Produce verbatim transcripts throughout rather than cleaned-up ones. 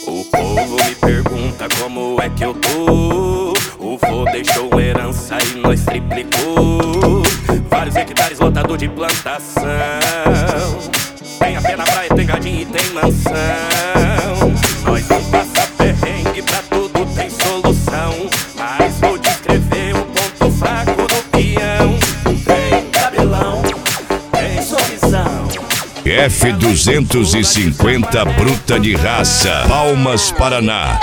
O povo me pergunta como é que eu tô. O vô deixou herança e nós triplicou. Vários hectares lotado de plantação. Tem a pé na praia, tem gadinho e tem mansão. Nós não passa perrengue, pra tudo tem solução. Mas vou descrever o ponto fraco do peão. Tem cabelão, tem sorrisão. F duzentos e cinquenta bruta de raça, Palmas, Paraná.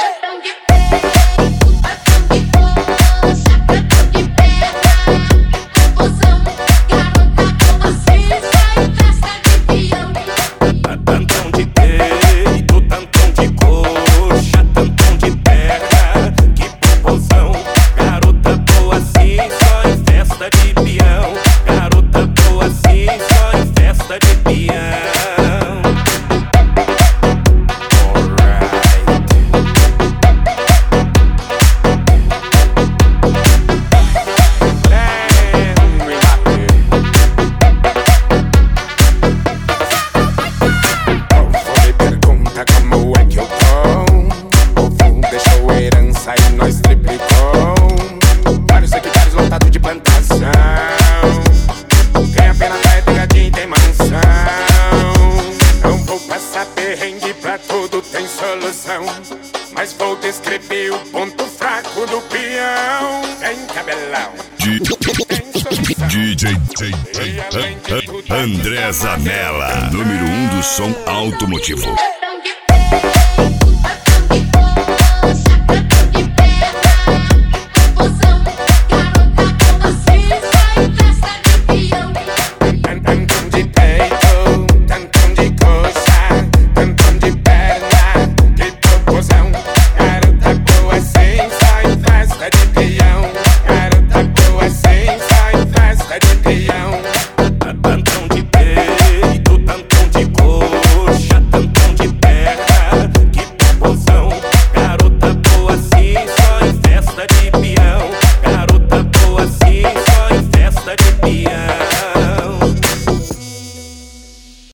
Mas vou descrever o ponto fraco do peão. Tem cabelão, D J André Zanella, número um do som automotivo.